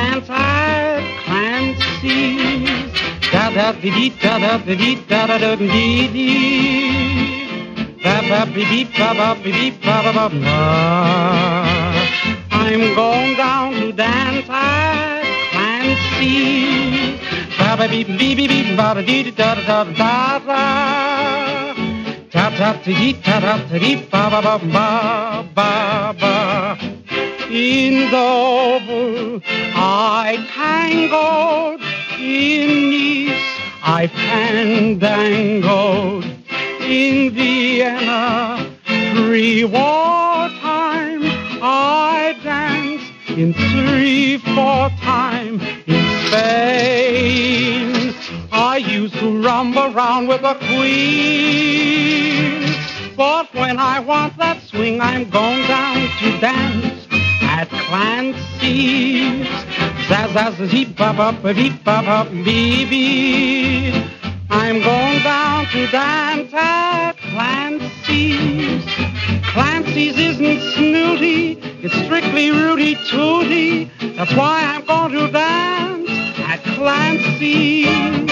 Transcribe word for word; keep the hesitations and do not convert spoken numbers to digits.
dance at Clancy's. Da da dee dee da da dee dee da da da dee dee. Da da dee dee da da dee dee da da da da. I'm going down to dance at Clancy's. Da da dee dee dee dee da da dee da da da da da. Da da dee da da dee ba ba ba ba ba ba. In Dover I tangoed, in Nice I fandangoed, in Vienna pre-war time I danced, in three-four time in Spain I used to rumble around with the Queen. But when I want that swing I'm going down to dance at Clancy's. Zaz-zaz-zee-ba-ba-ba-dee-ba-ba-bee-bee. I'm going down to dance at Clancy's. Clancy's isn't snooty, it's strictly rooty-tooty. That's why I'm going to dance at Clancy's.